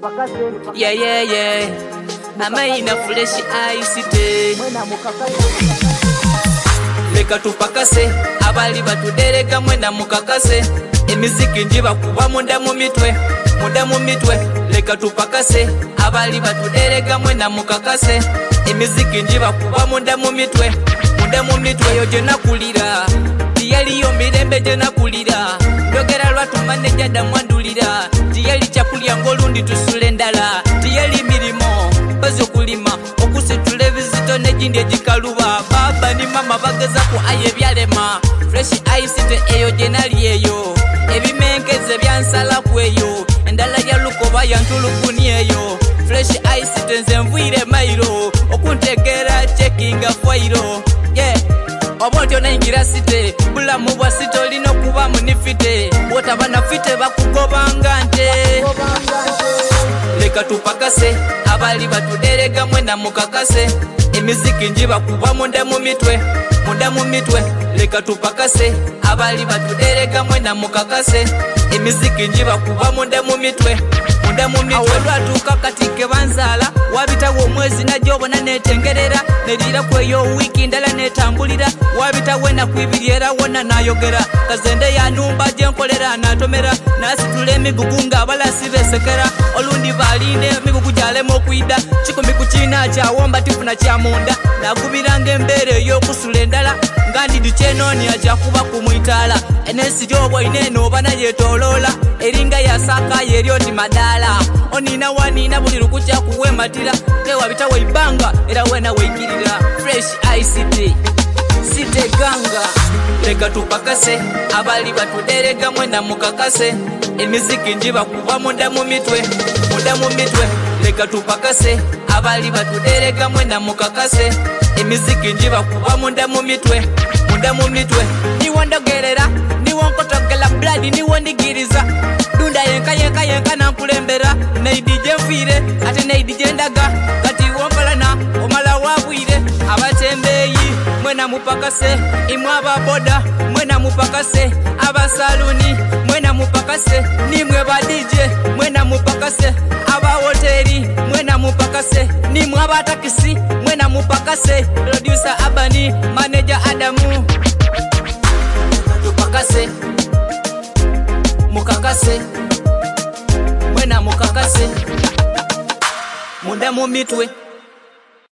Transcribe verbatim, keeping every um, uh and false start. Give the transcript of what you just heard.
Yeah, yeah, yeah. Amaina fresh ice tea. Leka tupakase, abali batudereka mwena mukakase. Emiziki njiba kuba munda mu mitwe, munda mu mitwe. Leka tupakase, abali batudereka mwena mukakase. Emiziki njiba kuba munda mu mitwe, munda mu mitwe. Yo jena kulira, tiyali yo mirembe jena kulira. Ndogera lwatu maneja da mwandulira. Tiyali chakulya ngolundi tusule ndala. Tiyali mirimo, bazo kulima. Okuse tulevizito nejindi ejikaluba. Baba ni mama bageza ku aye byalema. Fresh ice te eyo jenali eyo. Ebimenkeze byansala kweyo. Endala ya lukoba yantulukuni eyo. Fresh ice te nze nvuire mairo. Okuntegera checkinga fairo. Yeah. Obote onayingira site bula mubwa site olino kuba munifite bota banafite bakugobanga nte leka tupakase abali batudereka mwena mukakase emiziki njiba kuba munda mu mitwe munda mu mitwe leka tupakase abali batudereka mwena mukakase emiziki njiba kuba munda mu mitwe munda mu mitwe lwatuka katike banzala wabitawo omwezi najobona netengerera nerira kweyo wiki ndala netambulira wabita wena kwibiriera wona nayogera kazende ya numba jenkolera natomera nasitule emigugunga abalasi besekera olundi baline emigugu gyalema okwida kikumi ku kina kyawomba tifuna kyamunda nakubiranga embere y'okusula endala ngandidi kyenoni aja kuba kumwitala enesi gyobwa ineno oba nayetolola eringa yasaka yeryoti madala onina wanina buli lukukya kuwematira tewabita weibanga era wena weikirira fresh ict site ganga leka tupakase abali batudereka mwena mukakase emiziki njiba kuba munda mu mitwe munda mu mitwe leka tupakase abali batudereka mwena mukakase emiziki njiba kuba munda mu mitwe munda mu mitwe niwo ndogerera niwo nkotogela blood niwo ndigiriza dunda yenka yenka yenka nankulembera neidije mfire ate neidije ndaga kati wombalana omala wabwire abatembeyi mwena mupakase imwaba boda mwena mupakase abasaluni mwena mupakase nimwe ba D J mwena mupakase aba hoteli mwena mupakase nimwe aba taxi mwena mupakase producer Abani manager Adamu tupakase mukakase mwena mukakase munda mu mitwe